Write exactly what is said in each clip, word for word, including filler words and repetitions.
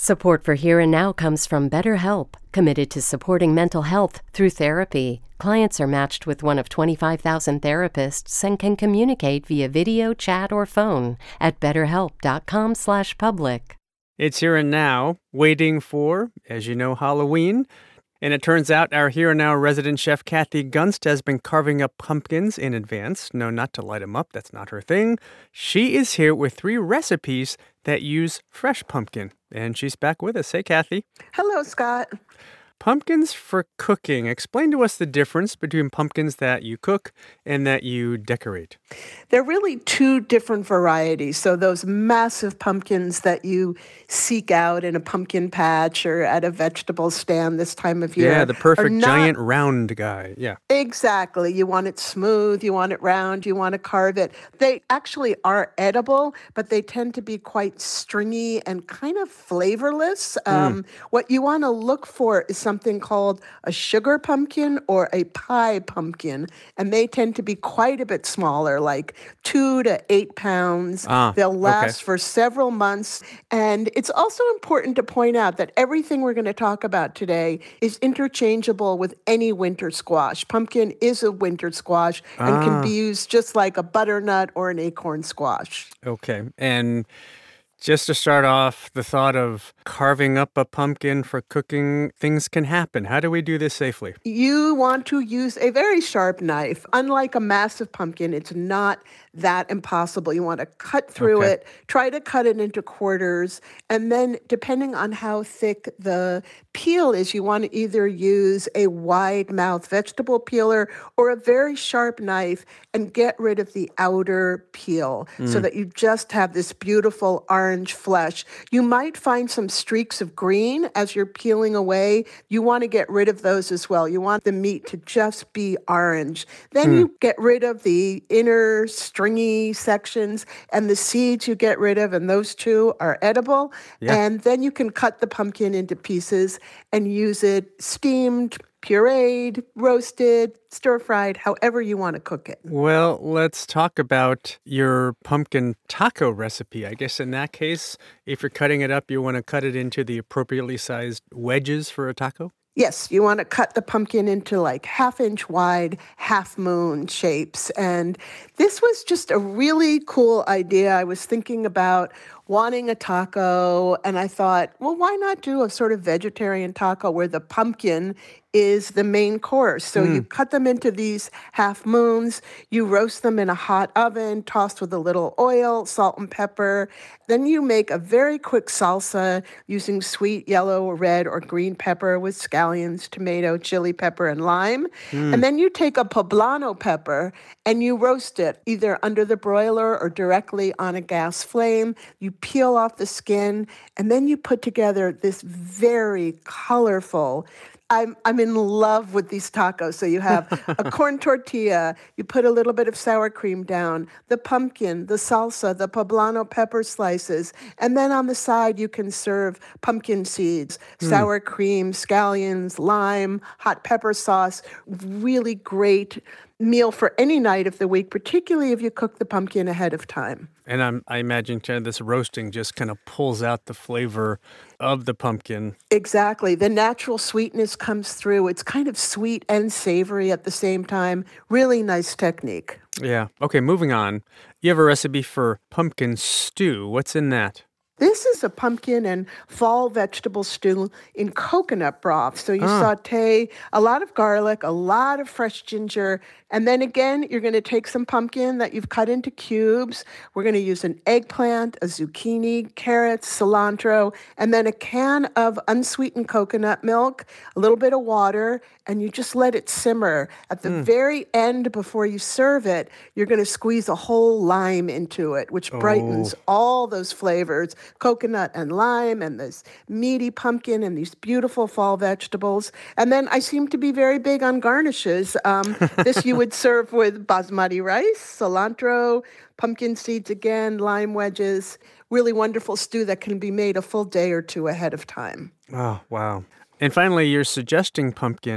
Support for Here and Now comes from BetterHelp, committed to supporting mental health through therapy. Clients are matched with one of twenty-five thousand therapists and can communicate via video, chat, or phone at betterhelp.com slash public. It's Here and Now, waiting for, as you know, Halloween. And it turns out our Here and Now resident chef Kathy Gunst has been carving up pumpkins in advance. No, not to light them up. That's not her thing. She is here with three recipes that use fresh pumpkin. And she's back with us. Hey, Kathy. Hello, Scott. Pumpkins for cooking. Explain to us the difference between pumpkins that you cook and that you decorate. They're really two different varieties. So those massive pumpkins that you seek out in a pumpkin patch or at a vegetable stand this time of year. Yeah, the perfect not... giant round guy. Yeah. Exactly. You want it smooth, you want it round, you want to carve it. They actually are edible, but they tend to be quite stringy and kind of flavorless. Mm. Um, what you want to look for is something called a sugar pumpkin or a pie pumpkin, and they tend to be quite a bit smaller, like two to eight pounds. Ah, They'll last okay. for several months, and it's also important to point out that everything we're going to talk about today is interchangeable with any winter squash. Pumpkin is a winter squash and ah. can be used just like a butternut or an acorn squash. Okay, and just to start off, the thought of carving up a pumpkin for cooking, things can happen. How do we do this safely? You want to use a very sharp knife. Unlike a massive pumpkin, it's not that impossible. You want to cut through okay. it, try to cut it into quarters, and then depending on how thick the peel is, you want to either use a wide mouth vegetable peeler or a very sharp knife and get rid of the outer peel mm. so that you just have this beautiful orange flesh. You might find some streaks of green as you're peeling away. You want to get rid of those as well. You want the meat to just be orange. Then mm. you get rid of the inner stringy sections and the seeds you get rid of, and those two are edible. Yeah. And then you can cut the pumpkin into pieces and use it steamed, pureed, roasted, stir-fried, however you want to cook it. Well, let's talk about your pumpkin taco recipe. I guess in that case, if you're cutting it up, you want to cut it into the appropriately sized wedges for a taco? Yes, you want to cut the pumpkin into like half-inch wide, half-moon shapes. And this was just a really cool idea. I was thinking about wanting a taco, and I thought, well, why not do a sort of vegetarian taco where the pumpkin is the main course? So mm. you cut them into these half moons, you roast them in a hot oven, tossed with a little oil, salt and pepper. Then you make a very quick salsa using sweet yellow, red, or green pepper with scallions, tomato, chili pepper, and lime. Mm. And then you take a poblano pepper and you roast it either under the broiler or directly on a gas flame. You peel off the skin, and then you put together this very colorful, I'm I'm in love with these tacos. So you have a corn tortilla, you put a little bit of sour cream down, the pumpkin, the salsa, the poblano pepper slices, and then on the side you can serve pumpkin seeds, mm. sour cream, scallions, lime, hot pepper sauce. Really great meal for any night of the week, particularly if you cook the pumpkin ahead of time. And I'm, I imagine kind of this roasting just kind of pulls out the flavor of the pumpkin. Exactly. The natural sweetness comes through. It's kind of sweet and savory at the same time. Really nice technique. Yeah. Okay, moving on. You have a recipe for pumpkin stew. What's in that? This is a pumpkin and fall vegetable stew in coconut broth. So you ah. saute a lot of garlic, a lot of fresh ginger, and then again, you're going to take some pumpkin that you've cut into cubes. We're going to use an eggplant, a zucchini, carrots, cilantro, and then a can of unsweetened coconut milk, a little bit of water, and you just let it simmer. At the mm. very end, before you serve it, you're going to squeeze a whole lime into it, which brightens oh. all those flavors. Coconut and lime and this meaty pumpkin and these beautiful fall vegetables. And then I seem to be very big on garnishes. Um, this you would serve with basmati rice, cilantro, pumpkin seeds again, lime wedges. Really wonderful stew that can be made a full day or two ahead of time. Oh, wow. And finally, you're suggesting pumpkin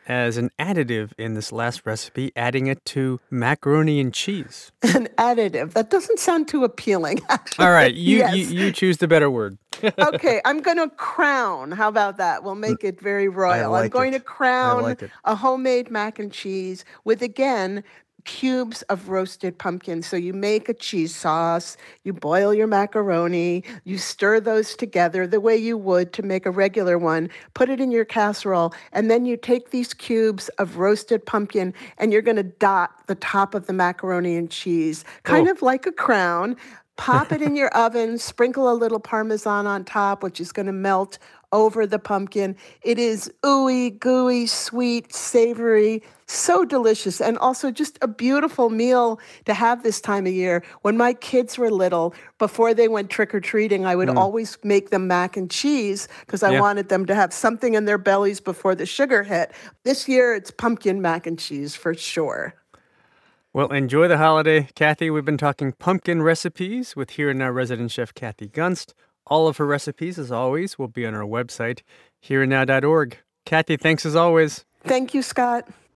as an additive in this last recipe, adding it to macaroni and cheese. An additive. That doesn't sound too appealing, actually. All right, you, yes. you, you choose the better word. Okay, I'm going to crown. How about that? We'll make it very royal. like I'm going it. to crown like it. a homemade mac and cheese with, again, cubes of roasted pumpkin. So you make a cheese sauce, you boil your macaroni, you stir those together the way you would to make a regular one, put it in your casserole, and then you take these cubes of roasted pumpkin and you're going to dot the top of the macaroni and cheese, kind Oh. of like a crown. Pop it in your oven, sprinkle a little Parmesan on top, which is going to melt over the pumpkin. It is ooey, gooey, sweet, savory, so delicious, and also just a beautiful meal to have this time of year. When my kids were little, before they went trick-or-treating, I would Mm. always make them mac and cheese because I Yeah. wanted them to have something in their bellies before the sugar hit. This year, it's pumpkin mac and cheese for sure. Well, enjoy the holiday, Kathy. We've been talking pumpkin recipes with Here and Now resident chef Kathy Gunst. All of her recipes, as always, will be on our website, here and now dot org. Kathy, thanks as always. Thank you, Scott.